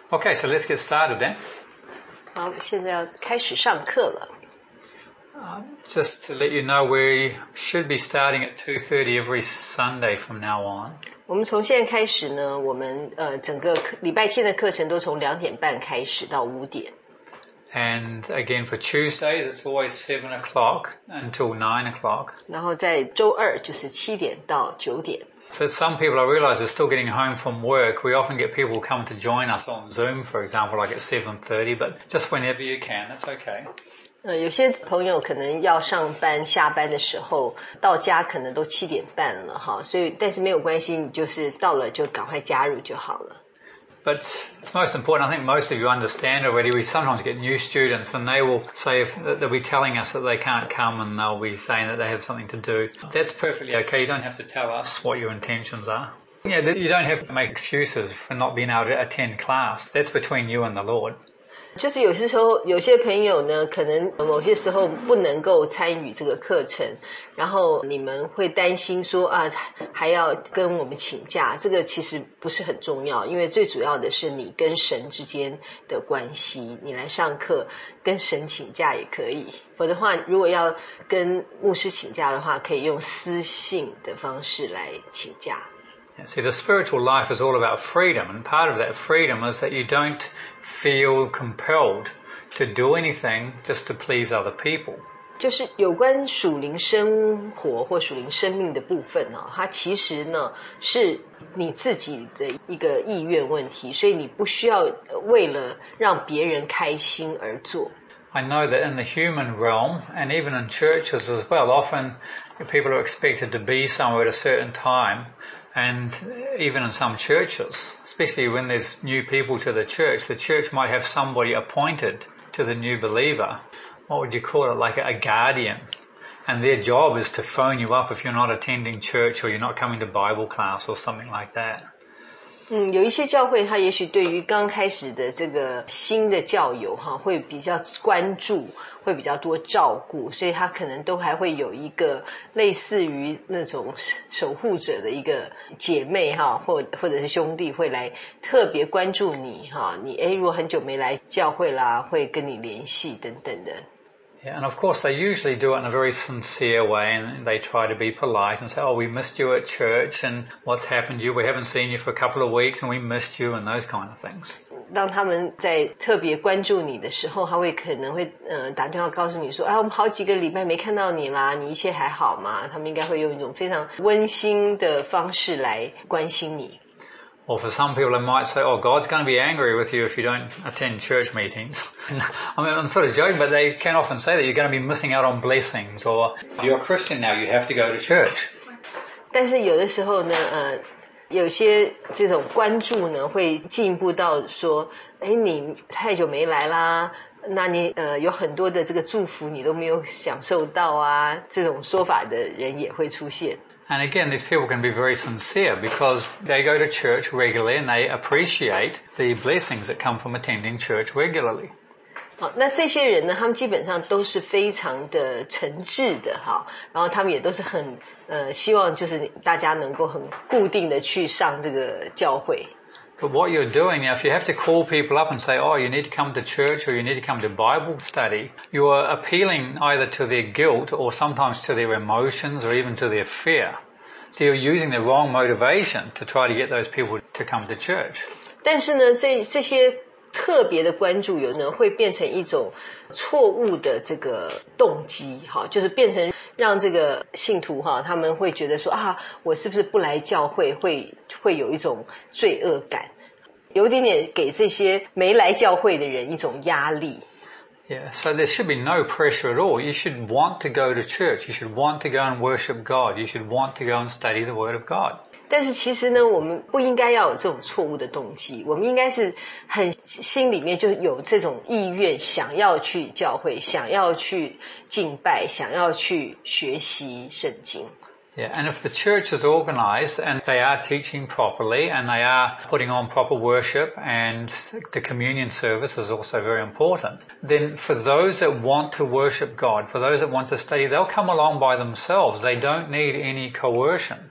Okay, so let's get started then. 好，现在要开始上课了。 Just to let you know, we should be starting at 2:30 every Sunday from now on. 我们从现在开始呢，我们整个礼拜天的课程都从2:30开始到5点。 And again for Tuesdays, it's always 7 o'clock until 9 o'clock. 然后在周二就是7点到9点。 For some people, I realize they're still getting home from work. We often get people come to join us on Zoom, for example, like at 7:30, but just whenever you can, that's okay. 有些朋友可能要上班下班的时候到家可能都7点半了哈，所以但是没有关系，你就是到了就赶快加入就好了。 But it's most important, I think most of you understand already, we sometimes get new students and they will say they'll be telling us that they can't come and they'll be saying that they have something to do. That's perfectly okay, you don't have to tell us what your intentions are. You don't have to make excuses for not being able to attend class. That's between you and the Lord. 就是有些时候有些朋友呢可能某些时候不能够参与这个课程，然后你们会担心说还要跟我们请假，这个其实不是很重要，因为最主要的是你跟神之间的关系，你来上课跟神请假也可以，否则的话如果要跟牧师请假的话可以用私信的方式来请假。 See, the spiritual life is all about freedom, and part of that freedom is that you don't feel compelled to do anything just to please other people. 就是有关属灵生活或属灵生命的部分呢，它其实呢是你自己的一个意愿问题，所以你不需要为了让别人开心而做。 I know that in the human realm, and even in churches as well, often people are expected to be somewhere at a certain time. And even in some churches, especially when there's new people to the church might have somebody appointed to the new believer. What would you call it? Like a guardian. And their job is to phone you up if you're not attending church or you're not coming to Bible class or something like that. 有一些教会它也许对于刚开始的这个新的教友会比较关注，会比较多照顾，所以他可能都还会有一个类似于那种守护者的一个姐妹或者是兄弟会来特别关注你你如果很久没来教会啦，会跟你联系等等的。 Yeah, and of course they usually do it in a very sincere way, and they try to be polite and say, we missed you at church and what's happened to you, we haven't seen you for a couple of weeks and we missed you and those kind of things. 当他们在特别关注你的时候，他可能会打电话告诉你说我们好几个礼拜没看到你啦，你一切还好吗？他们应该会用一种非常温馨的方式来关心你。 Or for some people they might say, God's going to be angry with you if you don't attend church meetings. I mean, I'm sort of joking, but they can often say that you're going to be missing out on blessings, or you're a Christian now, you have to go to church. 但是有的时候呢有些这种关注呢会进一步到说你太久没来啦，那你有很多的这个祝福你都没有享受到啊，这种说法的人也会出现。 And again, these people can be very sincere because they go to church regularly and they appreciate the blessings that come from attending church regularly. 好，那这些人呢，他们基本上都是非常的诚挚的然后他们也都是很希望就是大家能够很固定的去上这个教会。 But what you're doing now, if you have to call people up and say, you need to come to church or you need to come to Bible study, you are appealing either to their guilt or sometimes to their emotions or even to their fear. So you're using the wrong motivation to try to get those people to come to church. 但是呢，这些特别的关注有呢会变成一种错误的这个动机就是变成让这个信徒他们会觉得说我是不是不来教会会有一种罪恶感，有一点点给这些没来教会的人一种压力。 Yeah, so there should be no pressure at all. You should want to go to church. You should want to go and worship God. You should want to go and study the Word of God. 但是其实呢，我们不应该要有这种错误的动机，我们应该是很心里面就有这种意愿，想要去教会，想要去敬拜，想要去学习圣经。 Yeah, and if the church is organized and they are teaching properly and they are putting on proper worship and the communion service is also very important, then for those that want to worship God, for those that want to study, they'll come along by themselves. They don't need any coercion.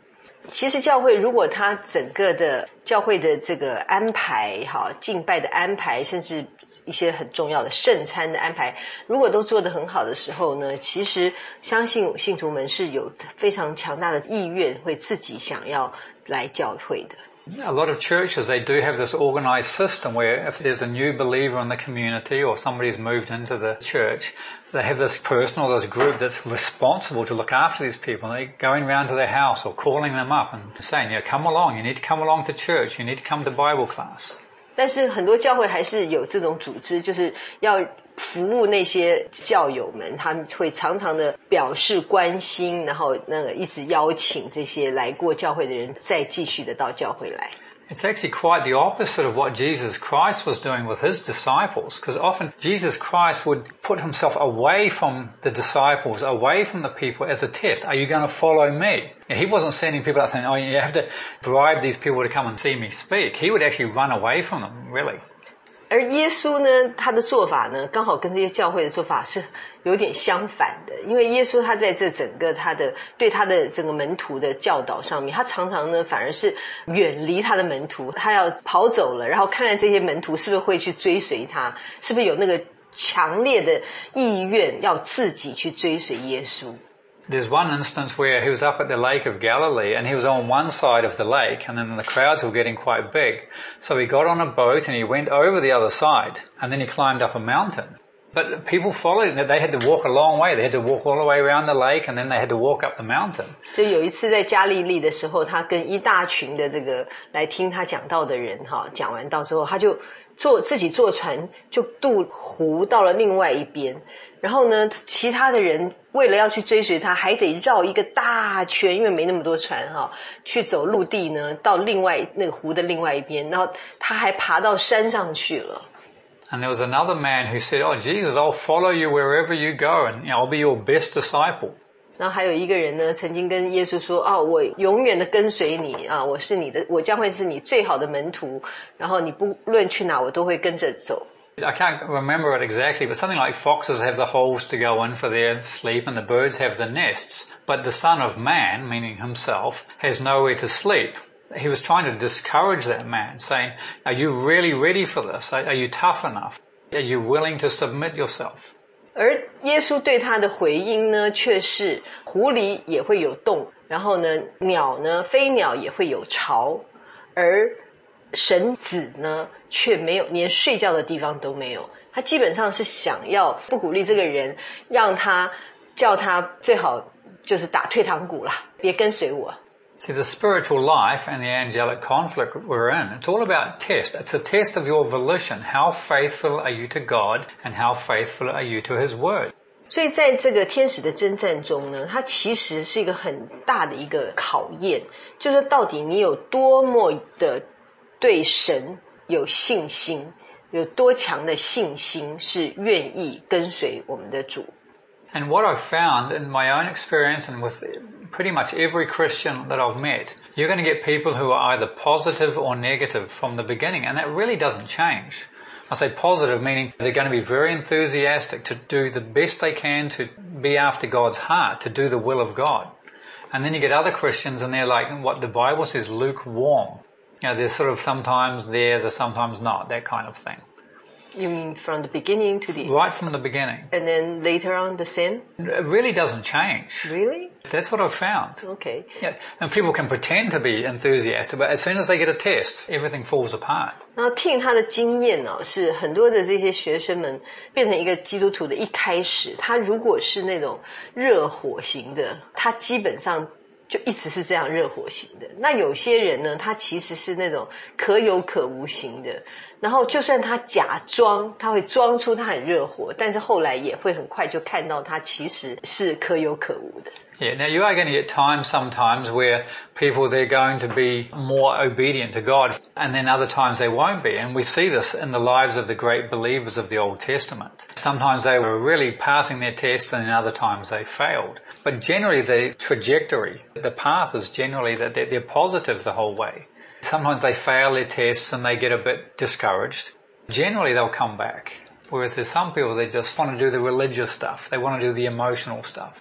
其实教会如果它整个的教会的这个安排，敬拜的安排，甚至一些很重要的圣餐的安排，如果都做得很好的时候呢，其实相信信徒们是有非常强大的意愿，会自己想要来教会的。 A lot of churches, they do have this organized system where if there's a new believer in the community or somebody's moved into the church, they have this person or this group that's responsible to look after these people. They're going around to their house or calling them up and saying, come along, you need to come along to church, you need to come to Bible class. 但是很多教会还是有这种组织，就是要服务那些教友们，他们会常常的表示关心，然后一直邀请这些来过教会的人再继续的到教会来。 It's actually quite the opposite of what Jesus Christ was doing with his disciples, because often Jesus Christ would put himself away from the disciples, away from the people as a test. Are you going to follow me? He wasn't sending people out saying, you have to bribe these people to come and see me speak. He would actually run away from them, really. 而耶稣呢，他的做法呢，刚好跟这些教会的做法是有点相反的。因为耶稣他在这整个对他的整个门徒的教导上面，他常常呢反而是远离他的门徒，他要跑走了，然后看看这些门徒是不是会去追随他，是不是有那个强烈的意愿要自己去追随耶稣。 There's one instance where he was up at the Lake of Galilee and he was on one side of the lake and then the crowds were getting quite big. So he got on a boat and he went over the other side and then he climbed up a mountain. But people followed him. They had to walk a long way. They had to walk all the way around the lake and then they had to walk up the mountain. 就有一次在加利利的时候，他跟一大群的这个来听他讲道的人讲完道之后，他就自己坐船就渡湖到了另外一边。然后呢，其他的人为了要去追随他，还得绕一个大圈，因为没那么多船去走陆地呢，到另外那个湖的另外一边。然后他还爬到山上去了。 And there was another man who said, Jesus, I'll follow you wherever you go and I'll be your best disciple. 然后还有一个人呢，曾经跟耶稣说，我永远的跟随你我将会是你最好的门徒，然后你不论去哪我都会跟着走。 I can't remember it exactly, but something like foxes have the holes to go in for their sleep and the birds have the nests. But the Son of Man, meaning himself, has nowhere to sleep. He was trying to discourage that man, saying, are you really ready for this? Are you tough enough? Are you willing to submit yourself? 而耶稣对他的回应呢，却是湖里也会有洞，然后呢，飞鸟也会有巢，而神子呢却没有，连睡觉的地方都没有。他基本上是想要不鼓励这个人，叫他最好就是打退堂鼓啦，别跟随我。 See, the spiritual life and the angelic conflict we're in, it's all about test. It's a test of your volition. How faithful are you to God and how faithful are you to His Word? 所以在这个天使的征战中呢，它其实是一个很大的一个考验，就是说到底你有多么的对神有信心，有多强的信心是愿意跟随我们的主。 And what I've found in my own experience and with pretty much every Christian that I've met, you're going to get people who are either positive or negative from the beginning, and that really doesn't change. I say positive meaning they're going to be very enthusiastic to do the best they can to be after God's heart, to do the will of God. And then you get other Christians and they're like what the Bible says, lukewarm. They're sort of sometimes there, they're sometimes not, that kind of thing. You mean from the beginning to the... Right from the beginning. And then later on the same? It really doesn't change. Really? That's what I've found. Okay. Yeah, and people can pretend to be enthusiastic, but as soon as they get a test, everything falls apart. 然后 King 他的经验是很多的这些学生们变成一个基督徒的一开始，他如果是那种热火型的，他基本上就一直是这样热火型的。那有些人呢，他其实是那种可有可无型的，然后就算他假装，他会装出他很热火，但是后来也会很快就看到他其实是可有可无的。 Yeah, now you are going to get times sometimes where people, they're going to be more obedient to God, and then other times they won't be. And we see this in the lives of the great believers of the Old Testament. Sometimes they were really passing their tests and then other times they failed. But generally the trajectory, the path is generally that they're positive the whole way. Sometimes they fail their tests and they get a bit discouraged. Generally they'll come back. Whereas there's some people, they just want to do the religious stuff. They want to do the emotional stuff.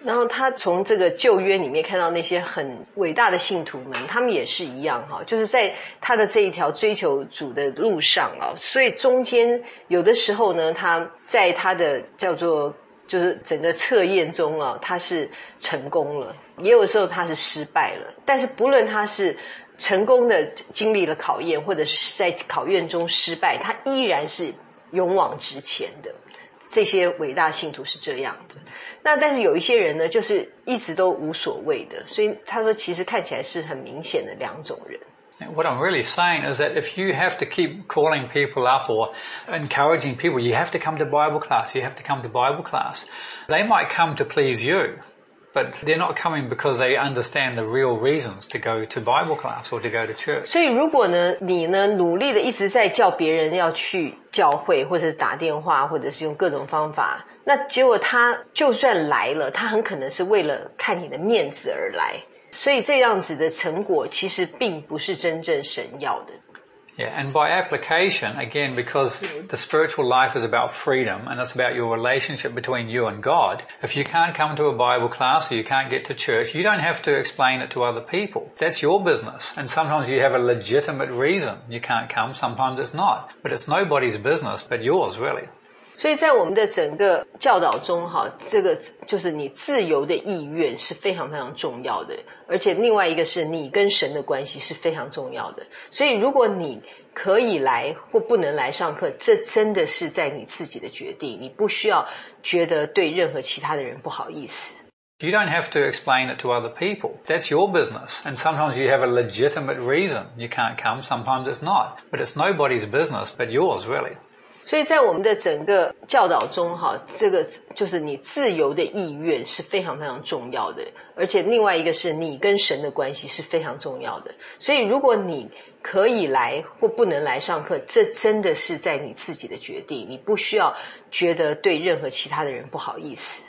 然后他从这个旧约里面看到那些很伟大的信徒们，他们也是一样哈，就是在他的这一条追求主的路上啊，所以中间有的时候呢，他在他的叫做就是整个测验中啊，他是成功了，也有时候他是失败了，但是不论他是成功的经历了考验，或者是在考验中失败，他依然是勇往直前的。这些伟大信徒是这样的，那但是有一些人呢，就是一直都无所谓的，所以他说其实看起来是很明显的两种人。 What I'm really saying is that if you have to keep calling people up or encouraging people, you have to come to Bible class, you have to come to Bible class. They might come to please you, but they're not coming because they understand the real reasons to go to Bible class or to go to church. 所以如果呢，你呢努力的一直在叫别人要去教会，或者是打电话，或者是用各种方法，那结果他就算来了，他很可能是为了看你的面子而来，所以这样子的成果其实并不是真正神要的。 Yeah, and by application, again, because the spiritual life is about freedom and it's about your relationship between you and God, if you can't come to a Bible class or you can't get to church, you don't have to explain it to other people. That's your business. And sometimes you have a legitimate reason you can't come, sometimes it's not. But it's nobody's business but yours, really. 所以在我们的整个教导中这个就是你自由的意愿是非常非常重要的，而且另外一个是你跟神的关系是非常重要的。所以如果你可以来或不能来上课，这真的是在你自己的决定，你不需要觉得对任何其他的人不好意思。 You don't have to explain it to other people. That's your business. And sometimes you have a legitimate reason you can't come, sometimes it's not. But it's nobody's business but yours, really. 所以在我们的整个教导中这个就是你自由的意愿是非常非常重要的，而且另外一个是你跟神的关系是非常重要的。所以如果你可以来或不能来上课，这真的是在你自己的决定，你不需要觉得对任何其他的人不好意思。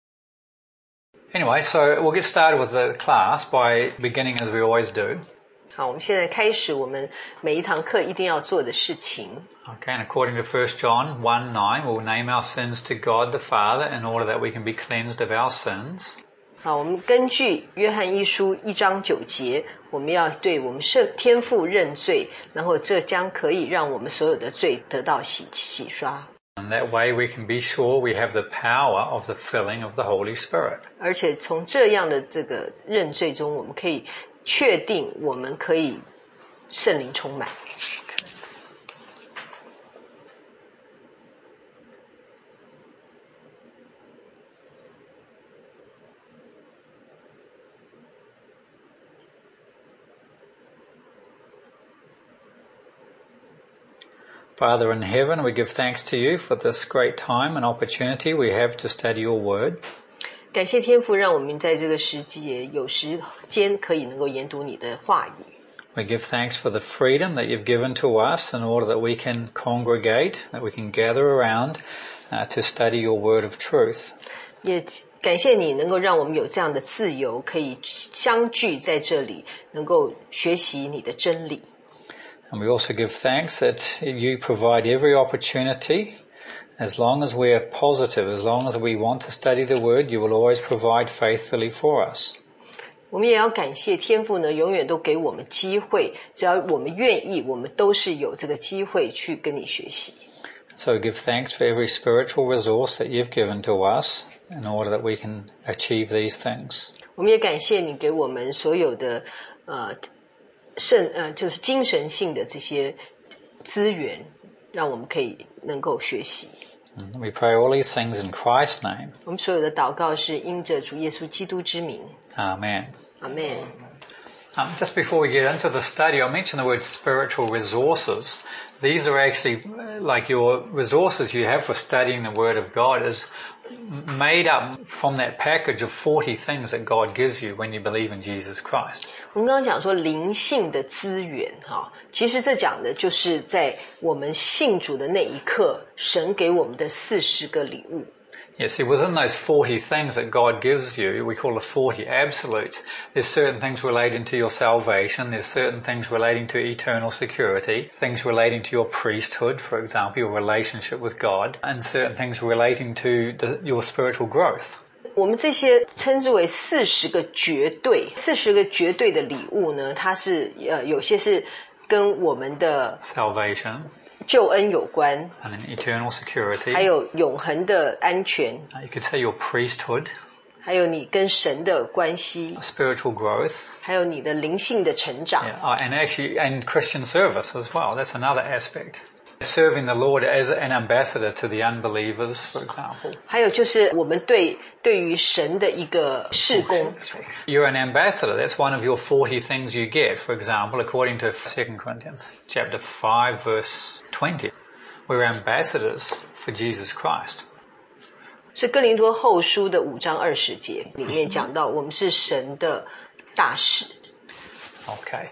Anyway, so we'll get started with the class by beginning as we always do. 好，我们现在开始我们每一堂课一定要做的事情。 Okay, and according to 1 John 1:9, we'll name our sins to God the Father in order that we can be cleansed of our sins. 好，我们根据约翰一书1章9节，我们要对我们天父认罪，然后这将可以让我们所有的罪得到洗刷。 And that way we can be sure we have the power of the filling of the Holy Spirit. 而且从这样的这个认罪中，我们可以确定我们可以圣灵充满。 Father in heaven, we give thanks to you for this great time and opportunity we have to study your word. 感谢天父，让我们在这个时节有时间可以能够研读你的话语。 We give thanks for the freedom that you've given to us in order that we can congregate, that we can gather around to study your word of truth. 也感谢你能够让我们有这样的自由，可以相聚在这里，能够学习你的真理。 And we also give thanks that you provide every opportunity. As long as we are positive, as long as we want to study the word, you will always provide faithfully for us. 我们也要感谢天父呢，永远都给我们机会，只要我们愿意，我们都是有这个机会去跟你学习。 So we give thanks for every spiritual resource that you've given to us in order that we can achieve these things. 我们也感谢你给我们所有的就是精神性的这些资源，让我们可以能够学习。 We pray all these things in Christ's name. 我们所有的祷告是因着主耶稣基督之名。 Amen. Amen. Just before we get into the study, I'll mention the word spiritual resources. These are actually like your resources you have for studying the Word of God is made up from that package of 40 things that God gives you when you believe in Jesus Christ. 我们刚刚讲说灵性的资源其实这讲的就是在我们信主的那一刻，神给我们的40个礼物。 Yeah, see, within those 40 things that God gives you, we call the 40 absolutes, there's certain things relating to your salvation, there's certain things relating to eternal security, things relating to your priesthood, for example, your relationship with God, and certain things relating to your spiritual growth. 我们这些称之为40个绝对，40个绝对的礼物呢，它是有些是跟我们的 salvation 救恩有关 and an eternal security. 还有永恒的安全 You could say your priesthood, 还有你跟神的关系 spiritual growth, 还有你的灵性的成长 and actually and Christian service as well. That's another aspect. Serving the Lord as an ambassador to the unbelievers, for example. 还有就是我们对于神的一个事工 You're an ambassador. That's one of your 40 things you get, for example, according to 2 Corinthians chapter 5, verse 20. We're ambassadors for Jesus Christ. 所以哥林多后书的5章20节里面讲到我们是神的大使 Okay.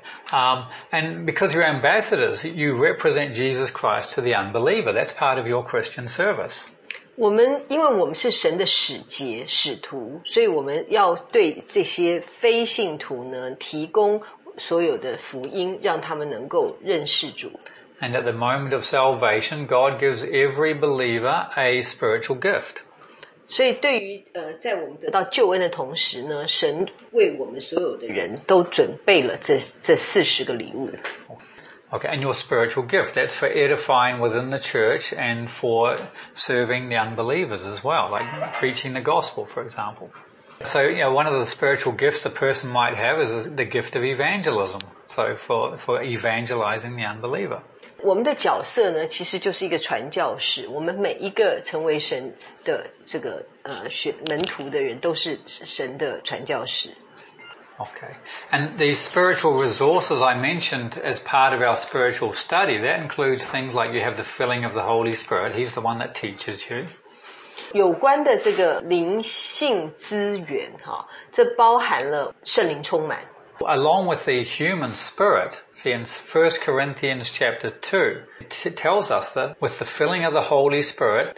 And because you're ambassadors, you represent Jesus Christ to the unbeliever. That's part of your Christian service. 因为我们是神的使节使徒，所以我们要对这些非信徒呢提供所有的福音，让他们能够认识主。 And at the moment of salvation, God gives every believer a spiritual gift. 所以对于在我们得到救恩的同时呢，神为我们所有的人都准备了这40个礼物。 Okay, and your spiritual gift, that's for edifying within the church and for serving the unbelievers as well, like preaching the gospel, for example. So, one of the spiritual gifts a person might have is the gift of evangelism. So for evangelizing the unbeliever. 我们的角色呢，其实就是一个传教士。我们每一个成为神的这个门徒的人，都是神的传教士。 Okay. And the spiritual resources I mentioned as part of our spiritual study, that includes things like you have the filling of the Holy Spirit. He's the one that teaches you. 有关的这个灵性资源，这包含了圣灵充满。 Along with the human spirit, see in 1 Corinthians chapter 2, it tells us that with the filling of the Holy Spirit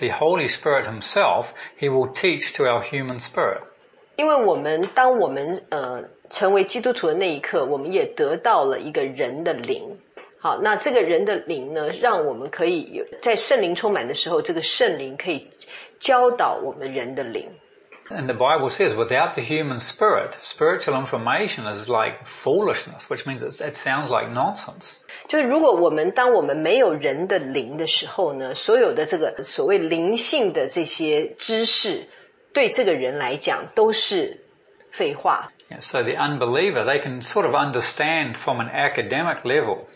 himself, he will teach to our human spirit. 因为当我们成为基督徒的那一刻，我们也得到了一个人的灵。好，那这个人的灵呢，让我们可以在圣灵充满的时候，这个圣灵可以教导我们人的灵。 And the Bible says, without the human spirit, spiritual information is like foolishness, which means it sounds like nonsense. 就是当我们没有人的灵的时候呢，所有的这个所谓灵性的这些知识，对这个人来讲都是废话。 Yeah, so the unbeliever, they can sort of understand from an academic level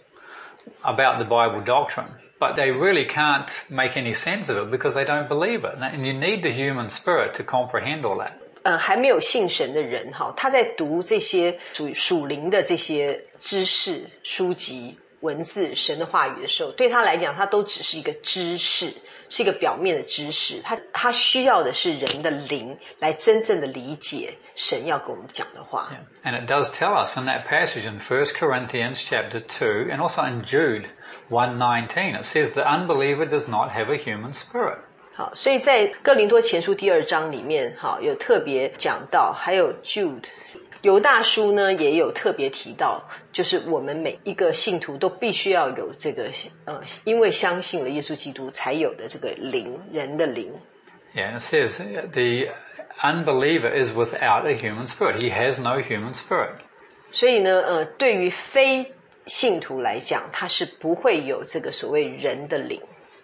about the Bible doctrine, but they really can't make any sense of it because they don't believe it. And you need the human spirit to comprehend all that. 还没有信神的人他在读这些属灵的这些知识书籍文字神的话语的时候，对他来讲他都只是一个知识，是一个表面的知识。他需要的是人的灵来真正的理解神要跟我们讲的话。 Yeah. And it does tell us in that passage in 1 Corinthians chapter 2 and also in Jude 1:19, it says the unbeliever does not have a human spirit. 好，所以在哥林多前书第2章里面有特别讲到，还有 Jude 犹大书呢也有特别提到，就是我们每一个信徒都必须要有这个因为相信了耶稣基督才有的这个灵，人的灵。 Yeah, and it says the unbeliever is without a human spirit. He has no human spirit. 所以呢对于非信徒来讲，他是不会有这个所谓人的灵。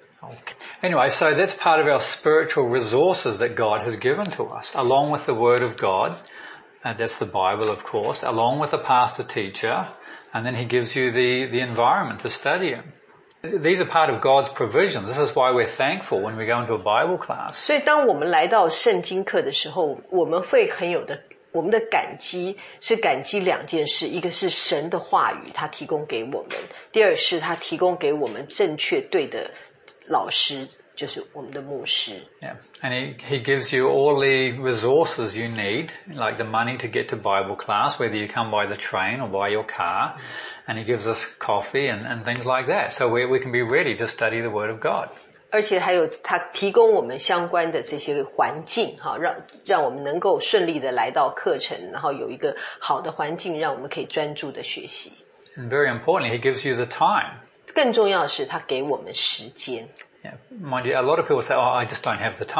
Anyway, so that's part of our spiritual resources that God has given to us, along with the Word of God. That's the Bible, of course, along with a pastor teacher, and then he gives you the environment to study it. These are part of God's provisions. This is why we're thankful when we go into a Bible class. 所以当我们来到圣经课的时候，我们会我们的感激是感激2件事，一个是神的话语他提供给我们，第二是他提供给我们正确对的老师，就是我们的牧师。 Yeah. And he gives you all the resources you need, like the money to get to Bible class, whether you come by the train or by your car. And he gives us coffee and things like that. So we can be ready to study the Word of God. 而且还有他提供我们相关的这些环境让我们能够顺利的来到课程，然后有一个好的环境让我们可以专注的学习。 And very importantly, he gives you the time. 更重要的是他给我们时间。 Yeah. Mind you, a lot of people say, I just don't have the time.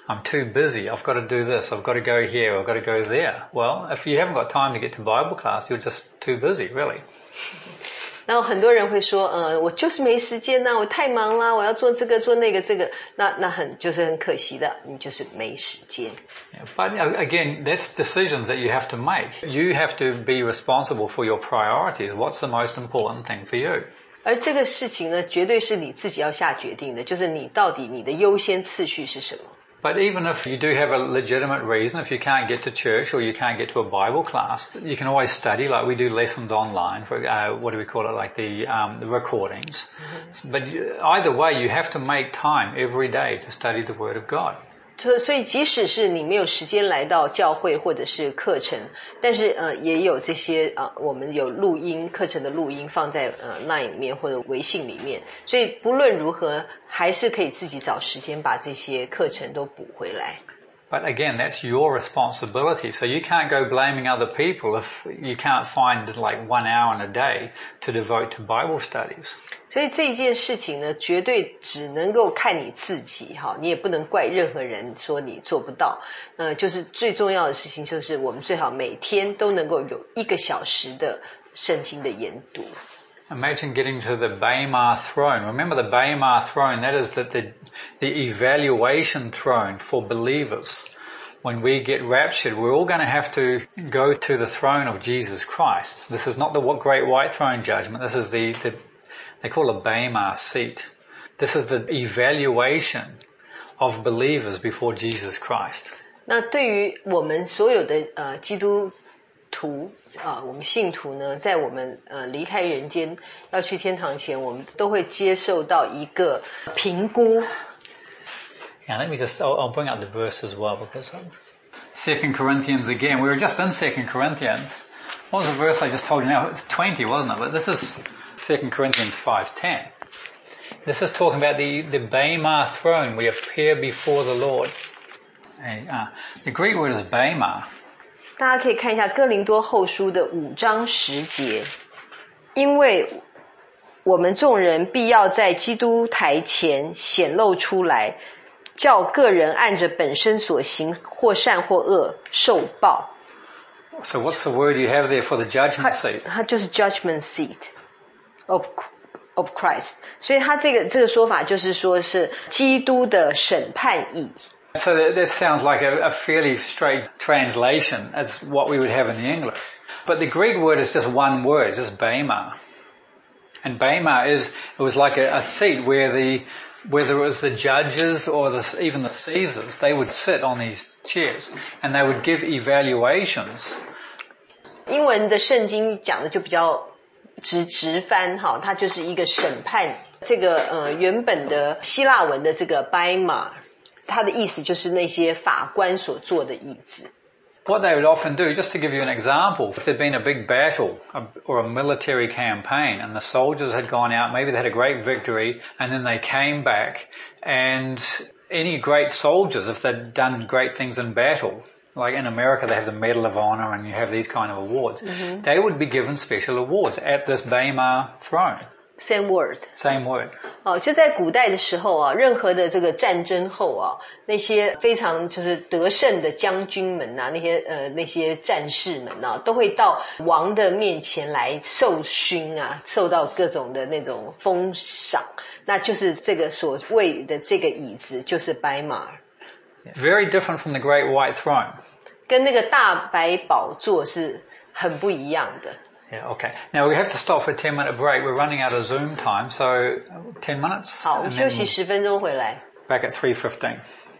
I'm too busy. I've got to do this. I've got to go here. I've got to go there. Well, if you haven't got time to get to Bible class, you're just too busy, really. 然后很多人会说，我就是没时间呐，我太忙啦，我要做这个做那个这个，那很可惜的，你就是没时间。 But again, that's decisions that you have to make. You have to be responsible for your priorities. What's the most important thing for you? 而这个事情呢，绝对是你自己要下决定的，就是你到底你的优先次序是什么。 But even if you do have a legitimate reason, if you can't get to church or you can't get to a Bible class, you can always study, like we do lessons online for, what do we call it, like the recordings. Mm-hmm. But either way, you have to make time every day to study the Word of God. 所以即使是你没有时间来到教会或者是课程，但是也有这些我们有录音课程的录音放在LINE 里面或者微信里面，所以不论如何还是可以自己找时间把这些课程都补回来。 But again, that's your responsibility. So you can't go blaming other people if you can't find like 1 hour in a day to devote to Bible studies. 所以这件事情呢，绝对只能够看你自己哈，你也不能怪任何人说你做不到。就是最重要的事情就是我们最好每天都能够有1个小时的圣经的研读。 Imagine getting to the Bema throne. Remember the Bema throne, that is the evaluation throne for believers. When we get raptured, we're all going to have to go to the throne of Jesus Christ. This is not the great white throne judgment. This is they call it a Bema seat. This is the evaluation of believers before Jesus Christ. 那对于我们所有的基督徒我们信徒呢，在我们离开人间要去天堂前，我们都会接受到一个评估。 Yeah, let me I'll bring up the verse as well because 2 Corinthians again. We were just in 2 Corinthians. What was the verse I just told you now? It's 20, wasn't it? But this is 2 Corinthians 5:10. This is talking about the Bema throne. We appear before the Lord. The Greek word is Bema. 大家可以看一下哥林多后书的5章10节，因为我们众人必要在基督台前显露出来，叫个人按着本身所行或善或恶受报。 So what's the word you have there for the judgment seat? 它就是 judgment seat of Christ. 所以它这个说法就是说是基督的审判椅。 So that sounds like a fairly straight translation as what we would have in the English. But the Greek word is just one word, just Bema. And Bema it was like a seat where whether it was the judges or even the Caesars, they would sit on these chairs and they would give evaluations. 英文的圣经讲的就比较直翻哈，它就是一个审判。这个原本的希腊文的这个 Bema。它的意思就是那些法官所坐的椅子。 What they would often do, just to give you an example, if there'd been a big battle or a military campaign and the soldiers had gone out, maybe they had a great victory and then they came back, and any great soldiers, if they'd done great things in battle, like in America they have the Medal of Honor and you have these kind of awards, they would be given special awards at this Bema throne. Same word. Same word. 就在古代的时候任何的这个战争后那些非常就是得胜的将军们那些战士们都会到王的面前来受勋受到各种的那种封赏，那就是这个所谓的这个椅子就是白马。 Very different from the great white throne. 跟那个大白宝座是很不一样的。 Yeah, okay. Now we have to stop for a 10-minute break. We're running out of Zoom time, so 10 minutes. 好，我们休息10分钟回来。 Back at 3:15.